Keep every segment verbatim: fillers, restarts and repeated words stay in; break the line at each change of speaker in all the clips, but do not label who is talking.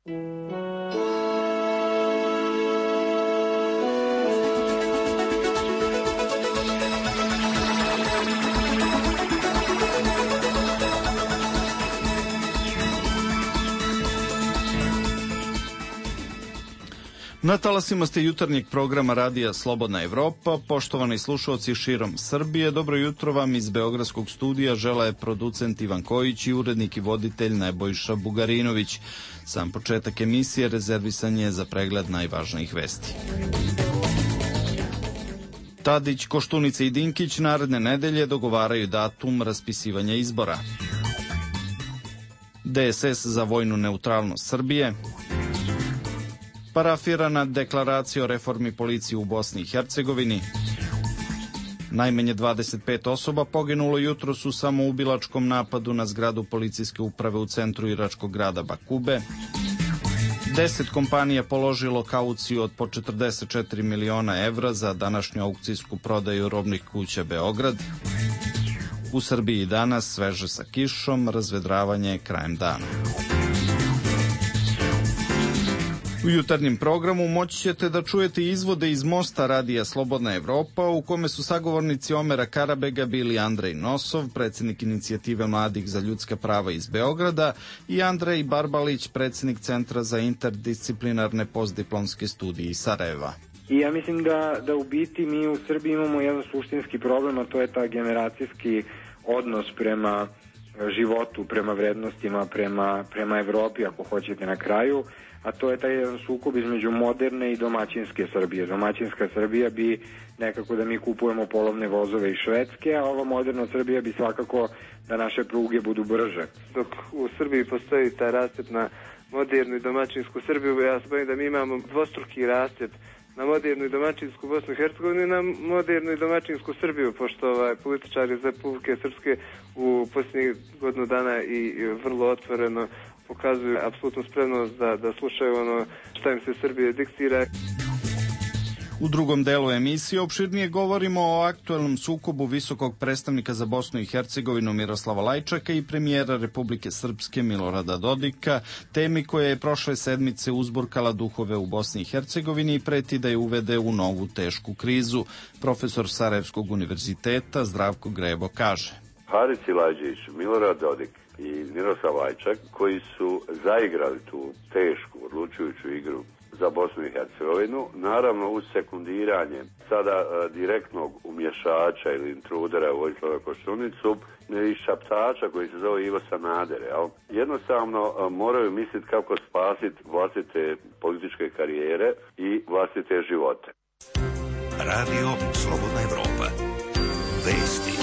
Na talasima ste jutarnjeg programa Radija Slobodna Evropa. Poštovani slušalci širom Srbije, dobro jutro vam iz Beogradskog studija žele producent Ivan Kojić i urednik i voditelj Nebojša Bugarinović. Sam početak emisije rezervisan je za pregled najvažnijih vesti. Tadić, Koštunica i Dinkić naredne nedelje dogovaraju datum raspisivanja izbora. D S S za vojnu neutralnost Srbije. Parafirana deklaracija o reformi policije u Bosni i Hercegovini. Najmanje dvadeset pet osoba poginulo jutros u samoubilačkom napadu na zgradu policijske uprave u centru iračkog grada Bakube. Deset kompanija položilo kauciju od po četrdeset četiri miliona evra za današnju aukcijsku prodaju robnih kuća Beograd. U Srbiji danas sveže sa kišom, razvedravanje krajem dana. U jutarnjem programu moći ćete da čujete izvode iz Mosta Radija Slobodna Evropa, u kome su sagovornici Omera Karabega bili Andrej Nosov, predsjednik inicijative mladih za ljudska prava iz Beograda, i Andrej Barbalić, predsjednik Centra za interdisciplinarne postdiplomske studije iz Sarajeva.
I ja mislim da, da u biti mi u Srbiji imamo jedan suštinski problem, a to je ta generacijski odnos prema životu, prema vrednostima, prema, prema Evropi, ako hoćete na kraju, a to je taj jedan sukob između moderne i domaćinske Srbije. Domaćinska Srbija bi nekako da mi kupujemo polovne vozove iz Švedske, a ova moderna Srbija bi svakako da naše pruge budu brže.
Dok u Srbiji postoji taj rascjep na modernu i domaćinsku Srbiju, ja se bojim da mi imamo dvostruki rascjep na modernu i domaćinsku Bosnu i Hercegovinu i na modernu i domaćinsku Srbiju, pošto ovaj, političari iz Republike Srpske u posljednjih godinu dana i vrlo otvoreno pokazuju apsolutnu spremnost da, da slušaju ono šta im se Srbije diktira.
U drugom delu emisije opširnije govorimo o aktuelnom sukobu visokog predstavnika za Bosnu i Hercegovinu Miroslava Lajčaka i premijera Republike Srpske Milorada Dodika, temi koja je prošle sedmice uzburkala duhove u Bosni i Hercegovini i preti da je uvede u novu tešku krizu. Profesor Sarajevskog univerziteta Zdravko Grebo kaže:
Haris Silajdžić, Milorad Dodik i Miroslav Lajčak, koji su zaigrali tu tešku, odlučujuću igru za Bosnu i Hercegovinu, naravno uz sekundiranje sada a, direktnog umješača ili intrudera u Vojislava Koštunicu i šaptača koji se zove Ivo Sanader. Jel? Jednostavno a, moraju misliti kako spasiti vlastite političke karijere i vlastite živote.
Radio Slobodna Evropa. Vesti.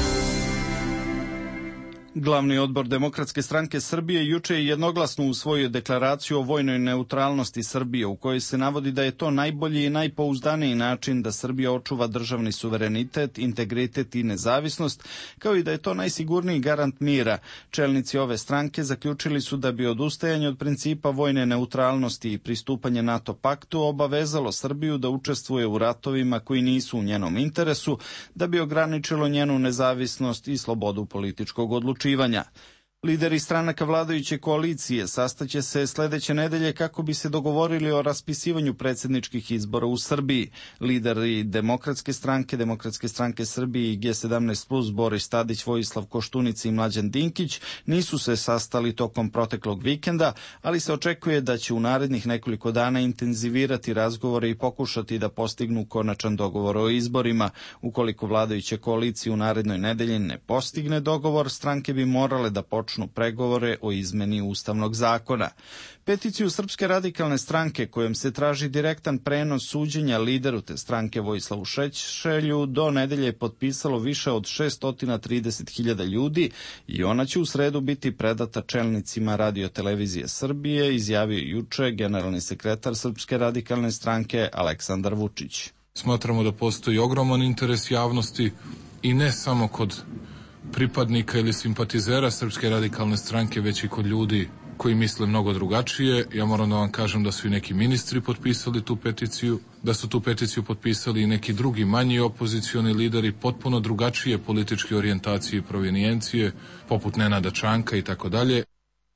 Glavni odbor Demokratske stranke Srbije juče je jednoglasno usvojio deklaraciju o vojnoj neutralnosti Srbije, u kojoj se navodi da je to najbolji i najpouzdaniji način da Srbija očuva državni suverenitet, integritet i nezavisnost, kao i da je to najsigurniji garant mira. Čelnici ove stranke zaključili su da bi odustajanje od principa vojne neutralnosti i pristupanje NATO paktu obavezalo Srbiju da učestvuje u ratovima koji nisu u njenom interesu, da bi ograničilo njenu nezavisnost i slobodu političkog odlučivanja. Lideri stranaka vladajuće koalicije sastaće se sledeće nedelje kako bi se dogovorili o raspisivanju predsjedničkih izbora u Srbiji. Lideri Demokratske stranke, Demokratske stranke Srbije i G sedamnaest plus Boris Tadić, Vojislav Koštunica i Mlađan Dinkić nisu se sastali tokom proteklog vikenda, ali se očekuje da će u narednih nekoliko dana intenzivirati razgovore i pokušati da postignu konačan dogovor o izborima. Ukoliko vladajuće koalicije u narednoj nedelji ne postigne dogovor, stranke bi morale da počnu pregovore o izmeni ustavnog zakona. Peticiju Srpske radikalne stranke kojom se traži direktan prenos suđenja lideru te stranke Vojislavu Šešelju do nedelje je potpisalo više od šessto trideset hiljada ljudi i ona će u sredu biti predata čelnicima Radio-televizije Srbije, izjavio juče generalni sekretar Srpske radikalne stranke Aleksandar Vučić.
Smatramo da postoji ogroman interes javnosti i ne samo kod pripadnika ili simpatizera Srpske radikalne stranke, već i kod ljudi koji misle mnogo drugačije. Ja moram da vam kažem da su i neki ministri potpisali tu peticiju, da su tu peticiju potpisali i neki drugi manji opozicioni lideri potpuno drugačije političke orijentacije i provenijencije, poput Nenada Čanka i tako dalje.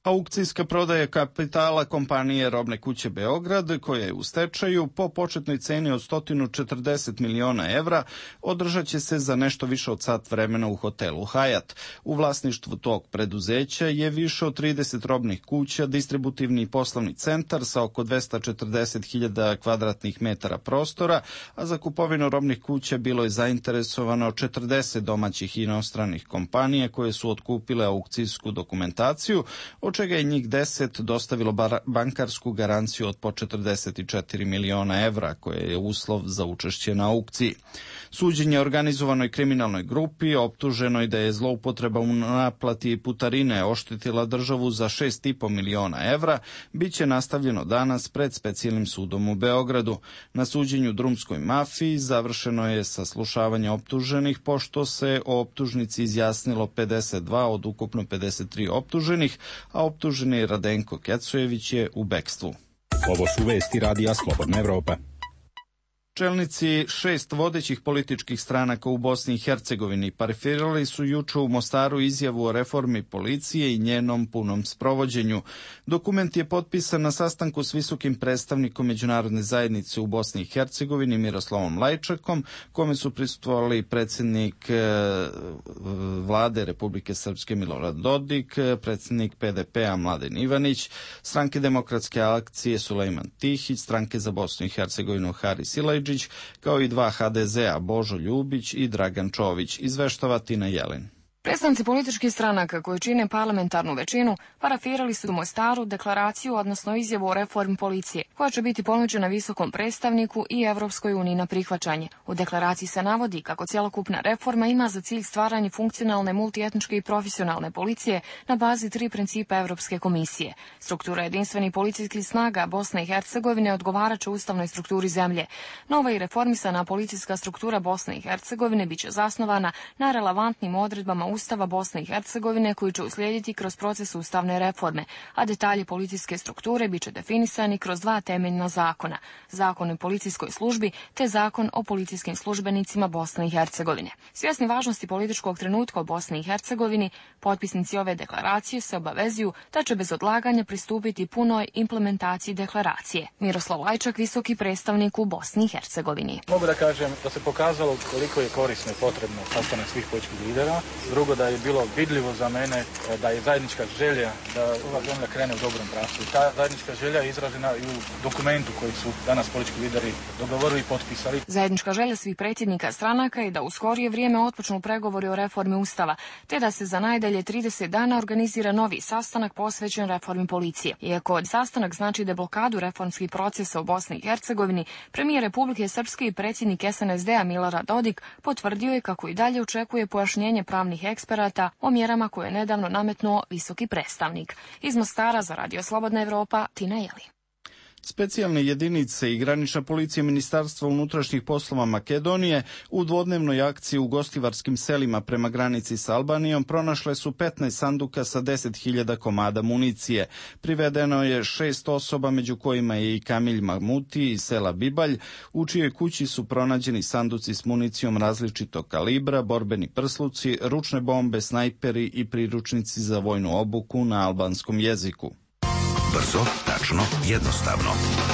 Aukcijska prodaja kapitala kompanije Robne kuće Beograd, koja je u stečaju, po početnoj ceni od sto četrdeset miliona evra, održat će se za nešto više od sat vremena u hotelu Hajat. U vlasništvu tog preduzeća je više od trideset robnih kuća, distributivni i poslovni centar sa oko dvesta četrdeset hiljada kvadratnih metara prostora, a za kupovinu robnih kuća bilo je zainteresovano četrdeset domaćih i inostranih kompanija koje su otkupile aukcijsku dokumentaciju, od čega je njih deset dostavilo bankarsku garanciju od po četrdeset četiri miliona evra, koje je uslov za učešće na aukciji. Suđenje organizovanoj kriminalnoj grupi, optuženoj da je zloupotreba u naplati putarine oštetila državu za šest i po miliona evra, bit će nastavljeno danas pred specijalnim sudom u Beogradu. Na suđenju drumskoj mafiji završeno je saslušavanje optuženih, pošto se o optužnici izjasnilo pedeset dva od ukupno pedeset tri optuženih, a optuženi Radenko Kecojević je u bekstvu.
Ovo su vesti Radija Slobodna Evropa.
Čelnici šest vodećih političkih stranaka u Bosni i Hercegovini parafirali su juče u Mostaru izjavu o reformi policije i njenom punom sprovođenju. Dokument je potpisan na sastanku s visokim predstavnikom međunarodne zajednice u Bosni i Hercegovini Miroslavom Lajčakom, kome su prisustvovali predsjednik vlade Republike Srpske Milorad Dodik, predsjednik P D P-a Mladen Ivanić, Stranke demokratske akcije Sulejman Tihić, Stranke za Bosnu i Hercegovinu Haris Ilaj, kao i dva ha de zea Božo Ljubić i Dragan Čović, izveštava Tina Jelin.
Predstavnici političkih stranaka koji čine parlamentarnu većinu parafirali su u Mostaru deklaraciju, odnosno izjavu o reformi policije, koja će biti ponuđena visokom predstavniku i Evropskoj uniji na prihvaćanje. U deklaraciji se navodi kako cjelokupna reforma ima za cilj stvaranje funkcionalne, multietničke i profesionalne policije na bazi tri principa Evropske komisije. Struktura jedinstvenih policijskih snaga Bosne i Hercegovine odgovaraće ustavnoj strukturi zemlje. Nova i reformisana policijska struktura Bosne i Hercegovine biće zasnovana na relevantnim odredbama Ustava Bosne i Hercegovine koji će uslijediti kroz proces ustavne reforme, a detalji policijske strukture biće definisani kroz dva temeljna zakona, Zakon o policijskoj službi te Zakon o policijskim službenicima Bosne i Hercegovine. Svjesni važnosti političkog trenutka u Bosni i Hercegovini, potpisnici ove deklaracije se obavezuju da će bez odlaganja pristupiti punoj implementaciji deklaracije. Miroslav Lajčak, visoki predstavnik u Bosni i Hercegovini.
Mogu da kažem da se pokazalo koliko je korisno i potrebno sastanak svih političkih lidera. Drugo, da je bilo vidljivo za mene da je zajednička želja da ova zemlja krene u dobrom pravcu. Ta zajednička želja je izražena i u dokumentu koji su danas politički lideri dogovorili i potpisali.
Zajednička želja svih predsjednika stranaka je da u skorije vrijeme otpočnu pregovori o reformi Ustava, te da se za najdalje trideset dana organizira novi sastanak posvećen reformi policije. Iako sastanak znači deblokadu reformskih procesa u Bosni i Hercegovini, premijer Republike Srpske i predsjednik es en es de-a Milorad Dodik potvrdio je kako i dalje očekuje pojašnjenje pravnih eksperata o mjerama koje je nedavno nametnuo visoki predstavnik. Iz Mostara za Radio Slobodna Evropa, Tina Jeli.
Specijalne jedinice i granična policija Ministarstva unutrašnjih poslova Makedonije u dvodnevnoj akciji u gostivarskim selima prema granici s Albanijom pronašle su petnaest sanduka sa deset hiljada komada municije. Privedeno je šest osoba, među kojima je i Kamilj Mahmuti iz sela Bibalj, u čijoj kući su pronađeni sanduci s municijom različitog kalibra, borbeni prsluci, ručne bombe, snajperi i priručnici za vojnu obuku na albanskom jeziku.
Brzo, tačno, jednostavno.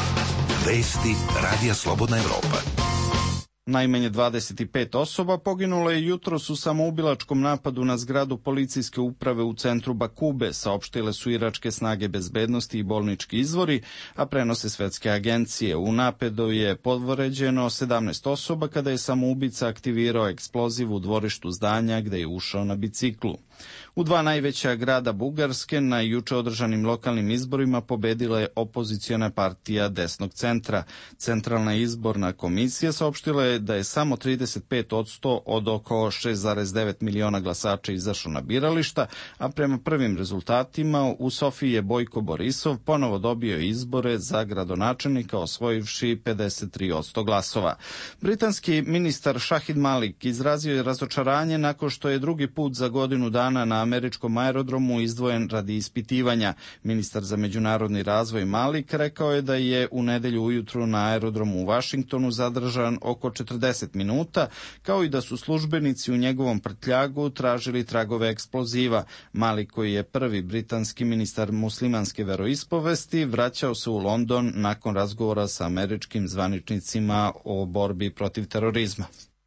Vesti Radija Slobodna Evropa.
Najmanje dvadeset pet osoba poginulo je jutros u samoubilačkom napadu na zgradu policijske uprave u centru Bakube, saopštile su iračke snage bezbednosti i bolnički izvori, a prenose svetske agencije. U napadu je povređeno sedamnaest osoba kada je samoubica aktivirao eksploziv u dvorištu zdanja gde je ušao na biciklu. U dva najveća grada Bugarske na juče održanim lokalnim izborima pobedila je opoziciona partija desnog centra. Centralna izborna komisija saopštila je da je samo trideset pet posto od oko šest zarez devet miliona glasača izašlo na birališta, a prema prvim rezultatima u Sofiji je Bojko Borisov ponovo dobio izbore za gradonačelnika, osvojivši pedeset tri posto glasova. Britanski ministar Šahid Malik izrazio je razočaranje nakon što je drugi put za godinu dana na na američkom aerodromu izdvojen radi ispitivanja. Ministar za međunarodni razvoj Malik rekao je da je u nedelju ujutru na aerodromu u Vašingtonu zadržan oko četrdeset minuta, kao i da su službenici u njegovom prtljagu tražili tragove eksploziva. Malik, koji je prvi britanski ministar muslimanske veroispovesti, vraćao se u London nakon razgovora sa američkim zvaničnicima o borbi protiv terorizma.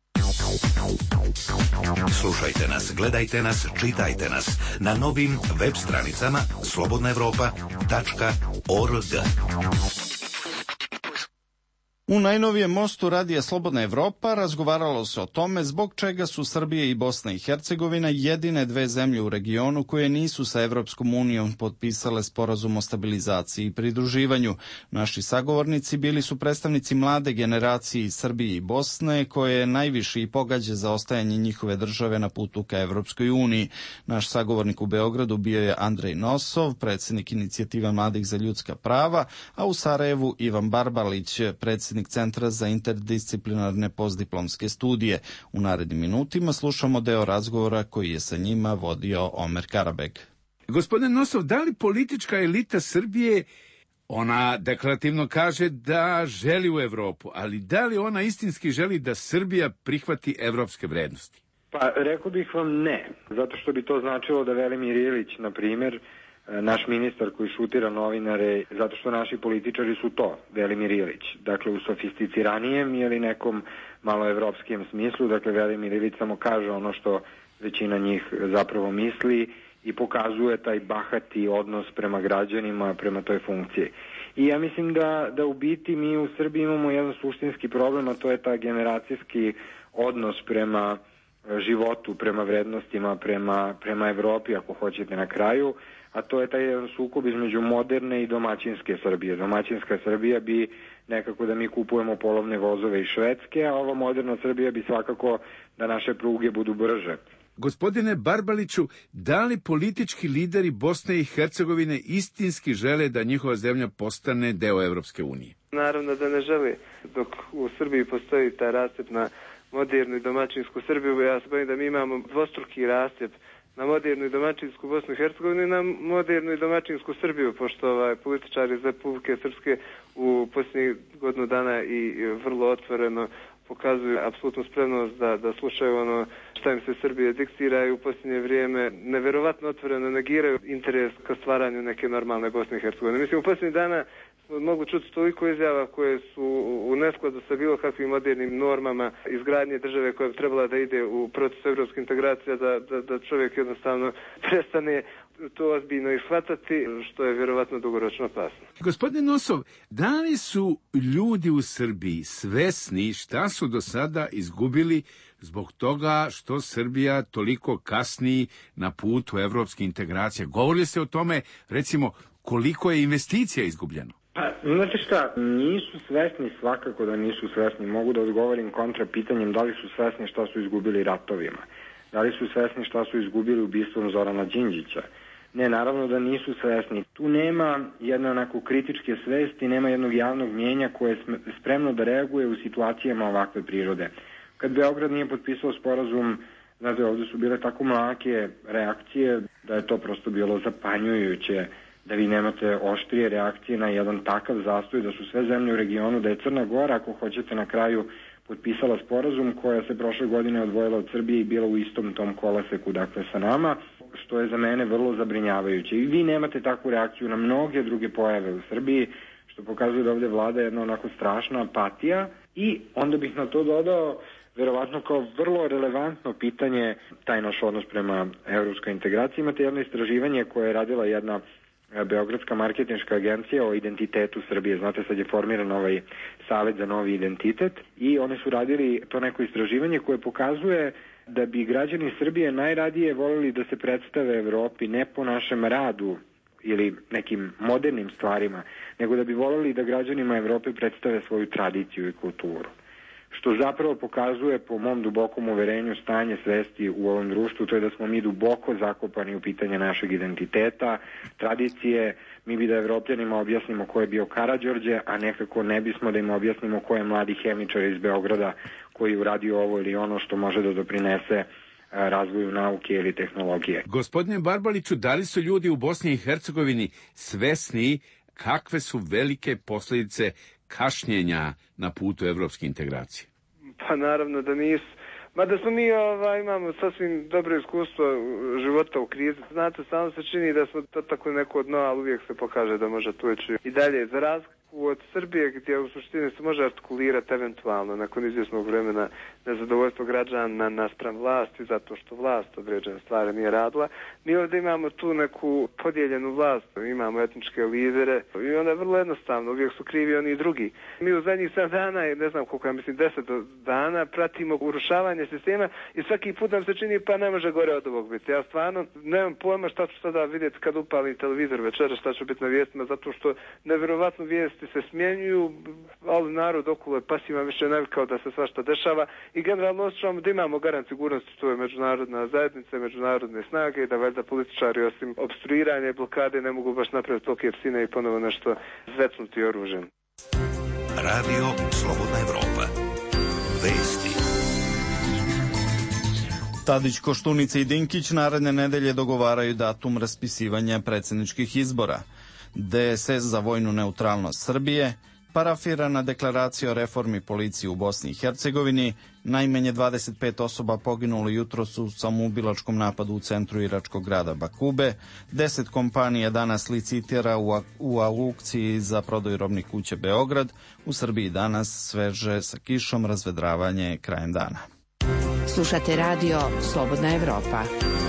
Slušajte nas, gledajte nas, čitajte nas na novim web stranicama slobodna evropa tačka org.
U najnovijem mostu radija Slobodna Evropa razgovaralo se o tome zbog čega su Srbija i Bosna i Hercegovina jedine dve zemlje u regionu koje nisu sa Evropskom unijom potpisale sporazum o stabilizaciji i pridruživanju. Naši sagovornici bili su predstavnici mlade generacije iz Srbije i Bosne, koje najviše i pogađa za ostajanje njihove države na putu ka Evropskoj uniji. Naš sagovornik u Beogradu bio je Andrej Nosov, predsjednik Inicijativa mladih za ljudska prava, a u Sarajevu Ivan Barbalić, predsjednik Centra za interdisciplinarne postdiplomske studije. U narednim minutima slušamo deo razgovora koji je sa njima vodio Omer Karabeg.
Gospodin Nosov, da li politička elita Srbije, ona deklarativno kaže da želi u Evropu, ali da li ona istinski želi da Srbija prihvati evropske vrednosti?
Pa rekao bih vam ne, zato što bi to značilo da Velimir Ilić, na primjer, naš ministar koji šutira novinare, zato što naši političari su to, Velimir Ilić. Dakle, u sofisticiranijem ili nekom malo evropskijem smislu, dakle, Velimir Ilić samo kaže ono što većina njih zapravo misli i pokazuje taj bahati odnos prema građanima, prema toj funkciji. I ja mislim da, da u biti mi u Srbiji imamo jedan suštinski problem, a to je ta generacijski odnos prema životu, prema vrednostima, prema, prema Evropi, ako hoćete na kraju, a to je taj jedan sukob između moderne i domaćinske Srbije. Domaćinska Srbija bi nekako da mi kupujemo polovne vozove iz Švedske, a ova moderna Srbija bi svakako da naše pruge budu brže.
Gospodine Barbaliću, da li politički lideri Bosne i Hercegovine istinski žele da njihova zemlja postane deo Evropske unije?
Naravno da ne žele, dok u Srbiji postoji taj rastep na modernu i domaćinsku Srbiju. Ja se bojim da mi imamo dvostruki rastep na modernu i domaćinsku Bosnu i Hercegovinu i na modernu i domaćinsku Srbiju, pošto ovaj, političari iz Republike Srpske u posljednjih godinu dana i vrlo otvoreno pokazuju apsolutnu spremnost da, da slušaju ono šta im se Srbije diktira i u posljednje vrijeme neverovatno otvoreno negiraju interes ka stvaranju neke normalne Bosne i Hercegovine. Mislim, u posljednjih dana mogu čuti toliko izjava koje su u neskladu sa bilo kakvim modernim normama izgradnje države koja bi trebala da ide u proces evropske integracije, da, da, da čovjek jednostavno prestane to ozbiljno ishvatati, što je vjerovatno dugoročno opasno.
Gospodin Nosov, da li su ljudi u Srbiji svesni šta su do sada izgubili zbog toga što Srbija toliko kasni na putu evropske integracije? Govori se o tome, recimo, koliko je investicija izgubljeno?
Pa, znate šta, nisu svesni, svakako da nisu svesni. Mogu da odgovorim kontra pitanjem da li su svesni šta su izgubili ratovima. Da li su svesni šta su izgubili ubistvom Zorana Đinđića? Ne, naravno da nisu svesni. Tu nema jedne onako kritičke svesti, nema jednog javnog mnjenja koje je spremno da reaguje u situacijama ovakve prirode. Kad Beograd nije potpisao sporazum, znate, ovdje su bile tako mlake reakcije da je to prosto bilo zapanjujuće, da vi nemate oštrije reakcije na jedan takav zastoj, da su sve zemlje u regionu, da je Crna Gora, ako hoćete, na kraju potpisala sporazum koja se prošle godine odvojila od Srbije i bila u istom tom koloseku, dakle, sa nama, što je za mene vrlo zabrinjavajuće. I vi nemate takvu reakciju na mnoge druge pojave u Srbiji, što pokazuje da ovdje vlada jedna onako strašna apatija. I onda bih na to dodao, verovatno kao vrlo relevantno pitanje, taj naš odnos prema evropskoj integraciji. Imate jedno istraživanje koje je radila jedna Beogradska marketinška agencija o identitetu Srbije. Znate, sad je formiran ovaj Savet za novi identitet i oni su radili to neko istraživanje koje pokazuje da bi građani Srbije najradije volili da se predstave Evropi ne po našem radu ili nekim modernim stvarima, nego da bi volili da građanima Evrope predstave svoju tradiciju i kulturu. Što zapravo pokazuje, po mom dubokom uverenju, stanje svesti u ovom društvu, to je da smo mi duboko zakopani u pitanje našeg identiteta, tradicije. Mi bi da Evropljanima objasnimo ko je bio Karađorđe, a nekako ne bismo da im objasnimo ko je mladi hemičar iz Beograda koji uradio ovo ili ono što može da doprinese razvoju nauke ili tehnologije.
Gospodine Barbaliću, da li su ljudi u Bosni i Hercegovini svesni kakve su velike posljedice kašnjenja na putu evropske integracije?
Pa naravno da nisu. Mada smo mi ovaj, imamo sasvim dobro iskustvo života u krizi. Znate, samo se čini da smo to tako neko dno, ali uvijek se pokaže da može tu ići i dalje. Za razliku od Srbije, gdje u suštini se može artikulirati eventualno nakon izvjesnog vremena nezadovoljstvo građana naspram vlasti, zato što vlast određene stvari nije radila. Mi ovdje imamo tu neku podijeljenu vlast, imamo etničke lidere i onda je vrlo jednostavno, uvijek su krivi oni i drugi. Mi u zadnjih sedam dana, ne znam koliko, ja mislim deset dana, pratimo urušavanje sistema i svaki put nam se čini pa ne može gore od ovog biti. Ja stvarno nemam pojma šta ću sada vidjeti kad upalim televizor večera, šta ću biti na vijestima, zato što nevjerovatno vijesti se smjenjuju, ali narod okolo je pasivan, više navikao da se svašta dešava i generalno osjećamo da imamo garant sigurnosti, to je međunarodna zajednica, međunarodne snage i da valjda političari osim obstruiranja i blokade ne mogu baš napraviti tolike psine i ponovo nešto zvecnuti oružjem.
Radio Slobodna Evropa. Vesti.
Tadić, Koštunica i Dinkić naredne nedelje dogovaraju datum raspisivanja predsjedničkih izbora. D S S za vojnu neutralnost Srbije, parafirana deklaracija o reformi policije u Bosni i Hercegovini, najmanje dvadeset pet osoba poginulo jutros u samoubilačkom napadu u centru iračkog grada Bakube, deset kompanija danas licitira u, u aukciji za prodaju robnih kuća Beograd, u Srbiji danas sveže sa kišom razvedravanje krajem dana.
Slušate radio Slobodna Evropa.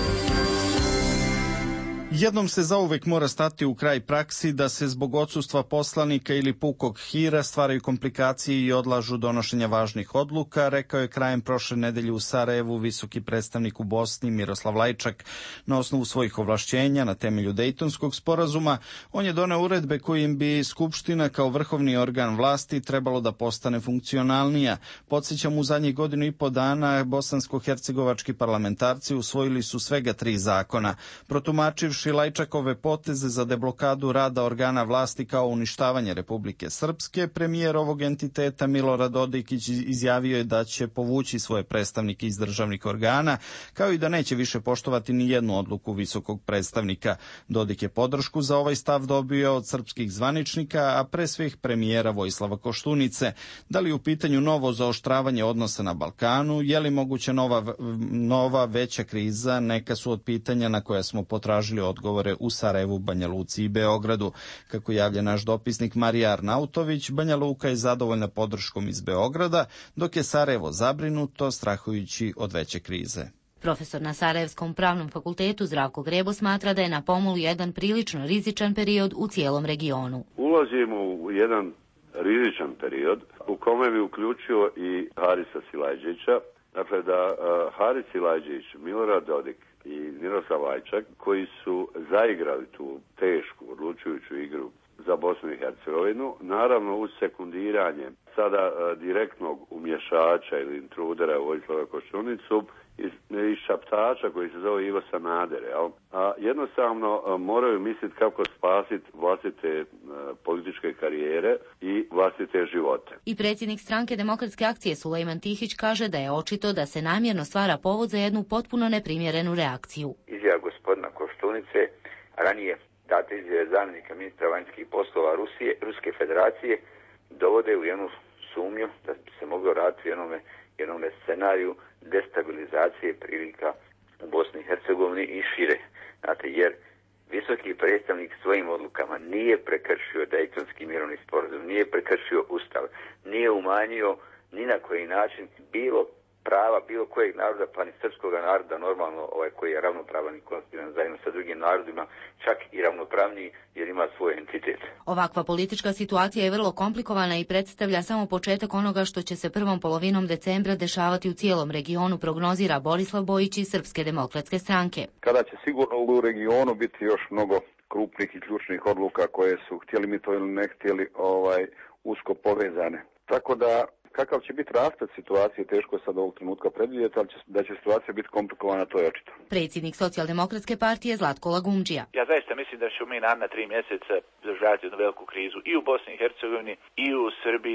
Jednom se zauvek mora stati u kraj praksi da se zbog odsustva poslanika ili pukog hira stvaraju komplikacije i odlažu donošenja važnih odluka, rekao je krajem prošle nedelje u Sarajevu visoki predstavnik u Bosni Miroslav Lajčak. Na osnovu svojih ovlašćenja na temelju Dejtonskog sporazuma, on je doneo uredbe kojim bi Skupština kao vrhovni organ vlasti trebalo da postane funkcionalnija. Podsjećam, u zadnjih godinu i po dana bosansko-hercegovački parlamentarci usvojili su svega tri zakona. Protumačivši Lajčakove poteze za deblokadu rada organa vlasti kao uništavanje Republike Srpske, premijer ovog entiteta Milorad Dodikić izjavio je da će povući svoje predstavnike iz državnih organa, kao i da neće više poštovati ni jednu odluku visokog predstavnika. Dodik je podršku za ovaj stav dobio od srpskih zvaničnika, a pre svih premijera Vojislava Koštunice. Da li u pitanju novo zaoštravanje odnosa na Balkanu, je li moguća nova, nova veća kriza, neka su od pitanja na koja smo potražili odgovore u Sarajevu, Banja Luci i Beogradu. Kako javlja naš dopisnik Marija Arnautović, Banja Luka je zadovoljna podrškom iz Beograda, dok je Sarajevo zabrinuto, strahujući od veće krize.
Profesor na Sarajevskom pravnom fakultetu Zdravko Grebo smatra da je na pomolu jedan prilično rizičan period u cijelom regionu.
Ulazimo u jedan rizičan period u kome bi uključio i Harisa Silajdžića. Dakle, da uh, Haris Silajdžić, Milorad Dodik i Miroslav Lajčak, koji su zaigrali tu tešku, odlučujuću igru za Bosnu i Hercegovinu, naravno uz sekundiranje sada uh, direktnog umješača ili intrudera Vojislava Koštunicu iz, iz šaptača koji se zove Ivo Sanader, jel? A jednostavno a, moraju misliti kako spasiti vlastite a, političke karijere i vlastite živote.
I predsjednik stranke Demokratske akcije Sulejman Tihić kaže da je očito da se namjerno stvara povod za jednu potpuno neprimjerenu reakciju.
Izjava gospodina Koštunice, ranije date izjave zamjenika ministra vanjskih poslova Rusije, Ruske federacije, dovode u jednu sumnju da bi se moglo raditi jednome jednom scenariju destabilizacije prilika u Bosni i Hercegovini i šire. Znate, jer visoki predstavnik svojim odlukama nije prekršio Dejtonski mirovni sporazum, nije prekršio Ustav, nije umanjio ni na koji način bilo prava bilo kojeg naroda, pa ni srpskog naroda, normalno ovaj koji je ravnopravan i konstitutivan zajedno sa drugim narodima, čak i ravnopravniji jer ima svoj entitet.
Ovakva politička situacija je vrlo komplikovana i predstavlja samo početak onoga što će se prvom polovinom decembra dešavati u cijelom regionu, prognozira Borislav Bojić iz Srpske demokratske stranke.
Kada će sigurno u regionu biti još mnogo krupnih i ključnih odluka koje su, htjeli mi to ili ne htjeli, ovaj, usko povezane. Tako da kakav će biti rasplet situacije, teško je sad ovog trenutka predvidjeti, ali će, da će situacija biti komplikovana, to je očito.
Predsjednik Socijaldemokratske partije Zlatko Lagumdžija.
Ja zaista mislim da ćemo mi naredna tri mjeseca doživjeti jednu veliku krizu i u Bosni i Hercegovini i u Srbiji.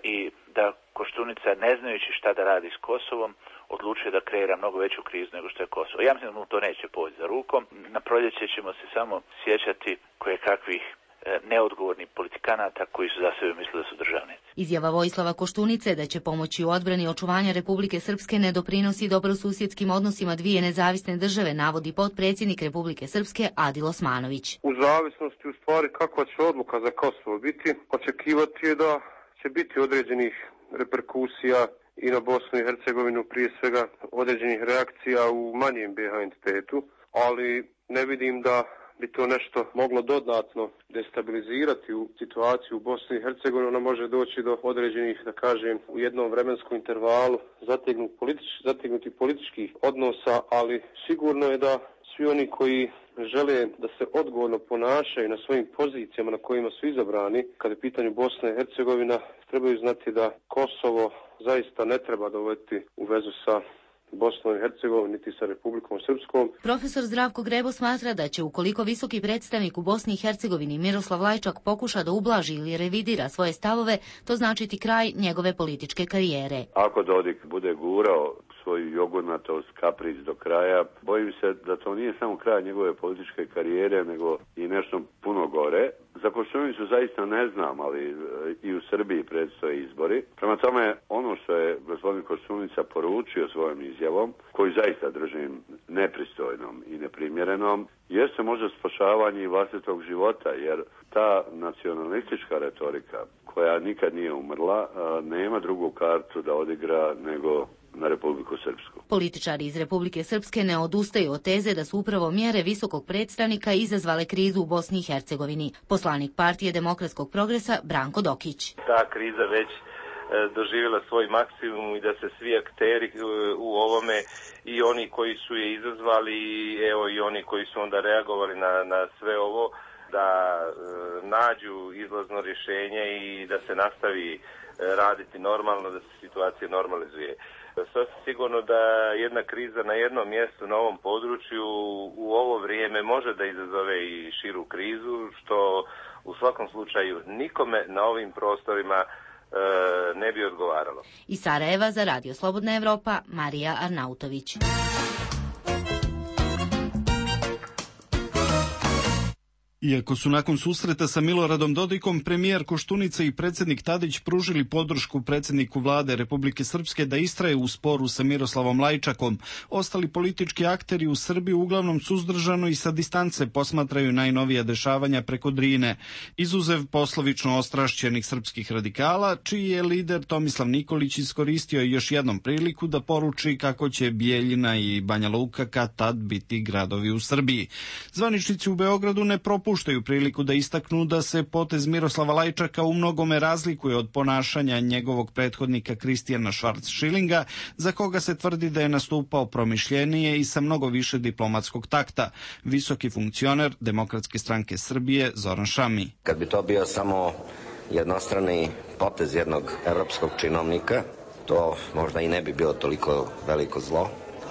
i da Koštunica, ne znajući šta da radi s Kosovom, odlučuje da kreira mnogo veću krizu nego što je Kosovo. Ja mislim da mu to neće poći za rukom. Na proljeće ćemo se samo sjećati koje kakvih neodgovornih politikanata koji su za sebe mislili da su državnici.
Izjava Vojislava Koštunice da će pomoći u odbrani očuvanja Republike Srpske ne doprinosi dobrosusjedskim odnosima dvije nezavisne države, navodi potpredsjednik Republike Srpske Adil Osmanović.
U zavisnosti u stvari kakva će odluka za Kosovo biti, očekivati je da će biti određenih reperkusija i na Bosnu i Hercegovinu, prije svega određenih reakcija u manjem B H entitetu, ali ne vidim da bi to nešto moglo dodatno destabilizirati u situaciju u Bosni i Hercegovini. Ona može doći do određenih, da kažem, u jednom vremenskom intervalu zategnuti politič, zategnuti političkih odnosa, ali sigurno je da svi oni koji žele da se odgovorno ponašaju na svojim pozicijama na kojima su izabrani, kada je pitanju Bosna i Hercegovina, trebaju znati da Kosovo zaista ne treba dovoditi u vezu sa Bosnom i Hercegovinom, niti sa Republikom Srpskom.
Profesor Zdravko Grebo smatra da će, ukoliko visoki predstavnik u Bosni i Hercegovini Miroslav Lajčak pokuša da ublaži ili revidira svoje stavove, to značiti kraj njegove političke karijere.
Ako Dodik bude gurao svoju jogurnatost, kapric do kraja, bojim se da to nije samo kraj njegove političke karijere, nego i nešto puno gore. Za Koštunicu zaista ne znam, ali i u Srbiji predstoje izbori. Prema tome, ono što je gospodin Koštunica poručio svojom izjavom, koju zaista držim nepristojnom i neprimjerenom, jeste možda spašavanje vlastitog života, jer ta nacionalistička retorika, koja nikad nije umrla, nema drugu kartu da odigra nego na Republiku Srpsku.
Političari iz Republike Srpske ne odustaju od teze da su upravo mjere visokog predstavnika izazvale krizu u Bosni i Hercegovini. Poslanik Partije demokratskog progresa Branko Dokić.
Ta kriza već doživjela svoj maksimum i da se svi akteri u ovome, i oni koji su je izazvali, evo i oni koji su onda reagovali na, na sve ovo, da e, nađu izlazno rješenje i da se nastavi e, raditi normalno, da se situacija normalizuje. Sasvim sigurno da jedna kriza na jednom mjestu, na ovom području, u ovo vrijeme može da izazove i širu krizu, što u svakom slučaju nikome na ovim prostorima e, ne bi odgovaralo.
Iz Sarajeva za Radio Slobodna Evropa, Marija Arnautović.
Iako su nakon susreta sa Miloradom Dodikom premijer Koštunica i predsjednik Tadić pružili podršku predsjedniku vlade Republike Srpske da istraje u sporu sa Miroslavom Lajčakom, ostali politički akteri u Srbiji uglavnom suzdržano i sa distance posmatraju najnovija dešavanja preko Drine, izuzev poslovično ostrašćenih srpskih radikala, čiji je lider Tomislav Nikolić iskoristio još jednom priliku da poruči kako će Bijeljina i Banja Luka kad tad biti gradovi u Srbiji. Zvaničnici u Beogradu ne propuštaju puštaju priliku da istaknu da se potez Miroslava Lajčaka u mnogome razlikuje od ponašanja njegovog prethodnika Kristijana Švarc-Šilinga, za koga se tvrdi da je nastupao promišljenije i sa mnogo više diplomatskog takta. Visoki funkcioner Demokratske stranke Srbije Zoran Šami.
Kad bi to bio samo jednostrani potez jednog evropskog činovnika, to možda i ne bi bilo toliko veliko zlo,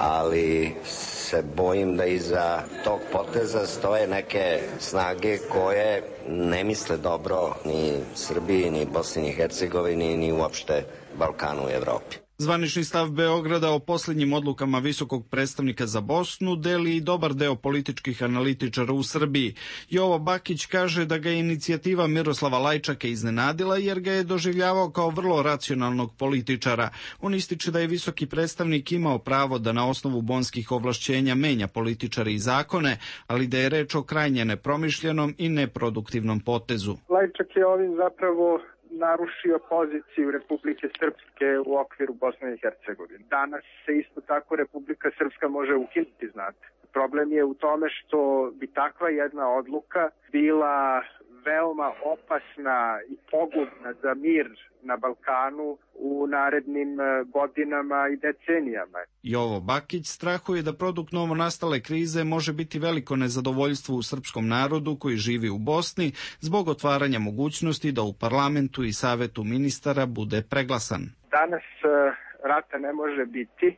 ali se bojim da iza tog poteza stoje neke snage koje ne misle dobro ni Srbiji, ni Bosni i Hercegovini, ni uopšte Balkanu i Evropi.
Zvanični stav Beograda o posljednjim odlukama visokog predstavnika za Bosnu deli i dobar deo političkih analitičara u Srbiji. Jovo Bakić kaže da ga je inicijativa Miroslava Lajčaka iznenadila jer ga je doživljavao kao vrlo racionalnog političara. On ističe da je visoki predstavnik imao pravo da na osnovu bonskih ovlašćenja menja političare i zakone, ali da je reč o krajnje nepromišljenom i neproduktivnom potezu.
Lajčak je ovim zapravo narušio poziciju Republike Srpske u okviru Bosne i Hercegovine. Danas se isto tako Republika Srpska može ukinuti, znate. Problem je u tome što bi takva jedna odluka bila veoma opasna i pogubna za mir na Balkanu u narednim godinama i decenijama.
Jovo Bakić strahuje da produkt novo nastale krize može biti veliko nezadovoljstvo u srpskom narodu koji živi u Bosni zbog otvaranja mogućnosti da u parlamentu i savetu ministara bude preglasan.
Danas rata ne može biti,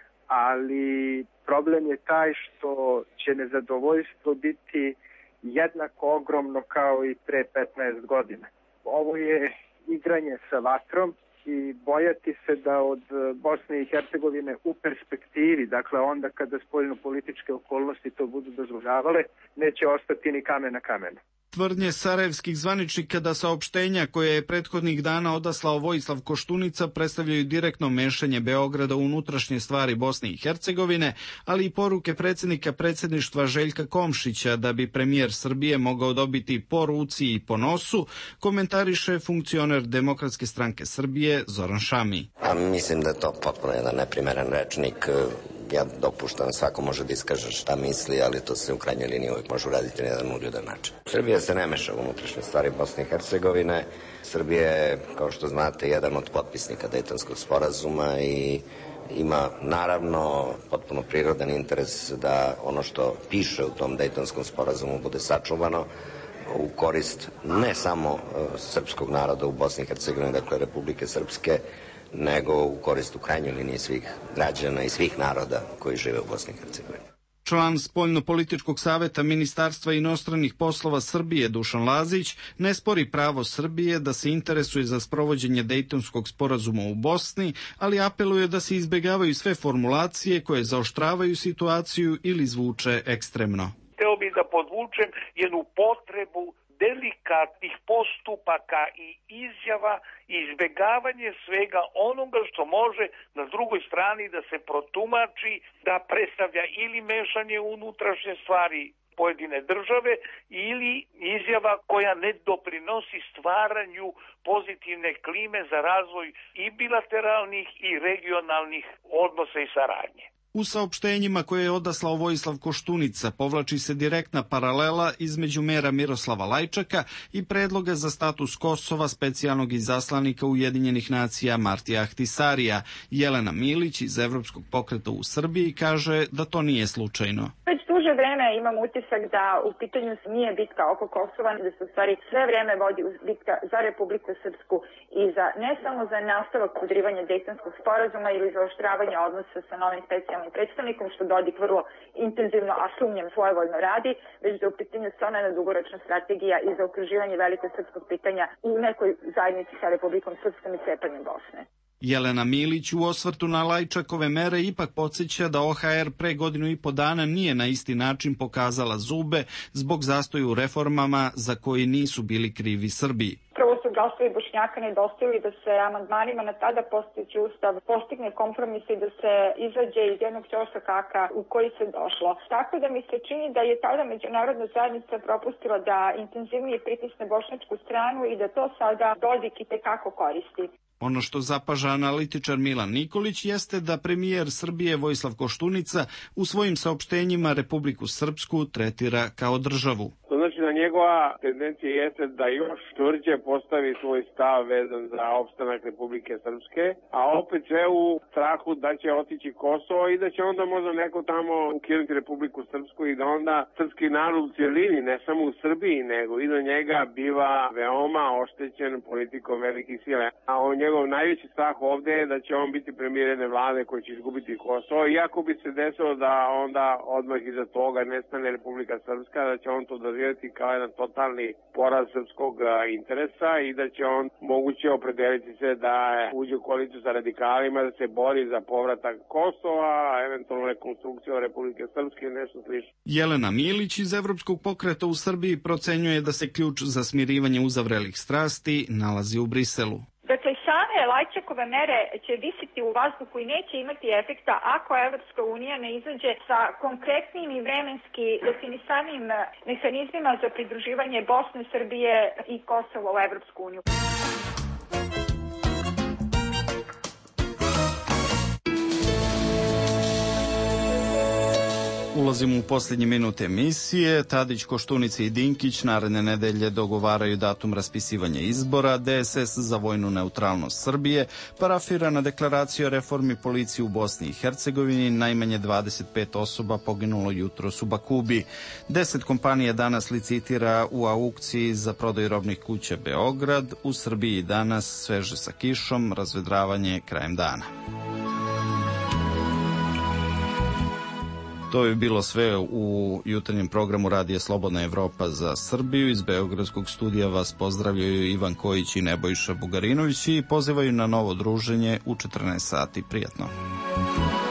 ali problem je taj što će nezadovoljstvo biti jednako ogromno kao i pre petnaest godina. Ovo je igranje sa vatrom i bojati se da od Bosne i Hercegovine u perspektivi, dakle onda kada spoljno-političke okolnosti to budu dozvoljavale, neće ostati ni kamen na kamenu.
Tvrdnje sarajevskih zvaničnika da saopštenja koje je prethodnih dana odaslao Vojislav Koštunica predstavljaju direktno mešanje Beograda u unutrašnje stvari Bosne i Hercegovine, ali i poruke predsjednika predsjedništva Željka Komšića da bi premijer Srbije mogao dobiti po ruci i po nosu, komentariše funkcioner Demokratske stranke Srbije Zoran Šami.
A mislim da je to potpuno jedan neprimeren rečnik. Ja dopuštam, svako može da iskaže šta misli, ali to se u krajnjoj liniji uvijek može uraditi na jedan uljudan način. Srbija se ne meša u unutrašnje stvari Bosne i Hercegovine. Srbija je, kao što znate, jedan od potpisnika Dejtonskog sporazuma i ima naravno potpuno prirodan interes da ono što piše u tom Dejtonskom sporazumu bude sačuvano u korist ne samo srpskog naroda u Bosni i Hercegovini, dakle Republike Srpske, nego u korist u krajnjoj liniji svih građana i svih naroda koji žive u Bosni i Hercegovini.
Član Spoljno-političkog saveta Ministarstva inostranih poslova Srbije Dušan Lazić ne spori pravo Srbije da se interesuje za sprovođenje Dejtonskog sporazuma u Bosni, ali apeluje da se izbjegavaju sve formulacije koje zaoštravaju situaciju ili zvuče ekstremno.
Hteo bih da podvučem jednu potrebu delikatnih postupaka i izjava i izbjegavanje svega onoga što može na drugoj strani da se protumači da predstavlja ili mešanje u unutrašnje stvari pojedine države ili izjava koja ne doprinosi stvaranju pozitivne klime za razvoj i bilateralnih i regionalnih odnosa i saradnje.
U saopštenjima koje je odaslao Vojislav Koštunica povlači se direktna paralela između mera Miroslava Lajčaka i predloga za status Kosova specijalnog izaslanika Ujedinjenih nacija Martija Ahtisarija. Jelena Milić iz Evropskog pokreta u Srbiji kaže da to nije slučajno.
Već duže vreme imam utisak da u pitanju nije bitka oko Kosova, da se u stvari sve vreme vodi bitka za Republiku Srpsku i za ne samo za nastavak podrivanja Dejtonskog sporazuma ili zaoštravanja odnosa sa novim specijalnim predstavnikom, što Dodik vrlo intenzivno, a sumnjam svojevoljno radi, već da u pitanju stvarno jedna dugoročna strategija i za okruživanje velikog srpskog pitanja u nekoj zajednici sa Republikom Srpskom i cepanjem Bosne.
Jelena Milić u osvrtu na Lajčakove mere ipak podsjeća da O H R pre godinu i po dana nije na isti način pokazala zube zbog zastoja u reformama za koje nisu bili krivi Srbiji.
Prvo su glasovi Bošnjaka nedostajali da se amandmanima na tada postojeći ustav postigne kompromis i da se izađe iz jednog ćošaka u koji se došlo. Tako da mi se čini da je tada međunarodna zajednica propustila da intenzivnije pritisne bošnjačku stranu i da to sada Dodik i tekako koristi.
Ono što zapaža analitičar Milan Nikolić jeste da premijer Srbije Vojislav Koštunica u svojim saopštenjima Republiku Srpsku tretira kao državu.
To znači da njegova tendencija jeste da još tvrđe postavi svoj stav vezan za opstanak Republike Srpske, a opet sve u strahu da će otići Kosovo i da će onda možda neko tamo ukinuti Republiku Srpsku i da onda srpski narod u cijelini, ne samo u Srbiji, nego i do njega biva veoma oštećen politikom velikih sila. A on njegov najveći strah ovdje je da će on biti premijer jedne vlade koji će izgubiti Kosovo, iako bi se desilo da onda odmah iza toga nestane Republika Srpska, da će on to doživjeti kao jedan totalni poraz srpskog interesa i da će on moguće opredeliti se da uđe u koaliciju sa radikalima, da se bori za povratak Kosova, eventualno rekonstrukciju Republike Srpske i nešto slično.
Jelena Milić iz Evropskog pokreta u Srbiji procenjuje da se ključ za smirivanje uzavrelih strasti nalazi u Briselu.
Dakle, same Lajčakove mere će visiti u vazduhu i neće imati efekta ako Evropska unija ne izađe sa konkretnim i vremenski definisanim mehanizmima za pridruživanje Bosne, Srbije i Kosova u Evropsku uniju.
Ulazimo u posljednje minute emisije. Tadić, Koštunica i Dinkić naredne nedelje dogovaraju datum raspisivanja izbora. D S S za vojnu neutralnost Srbije parafirana deklaracija o reformi policije u Bosni i Hercegovini. Najmanje dvadeset pet osoba poginulo jutros u Bakubi. Deset kompanija danas licitira u aukciji za prodaju robnih kuća Beograd. U Srbiji danas sveže sa kišom, razvedravanje krajem dana. To bi bilo sve u jutarnjem programu Radija Slobodna Evropa za Srbiju. Iz Beogradskog studija vas pozdravljaju Ivan Kojić i Nebojša Bugarinović i pozivaju na novo druženje u četrnaest sati. Prijatno.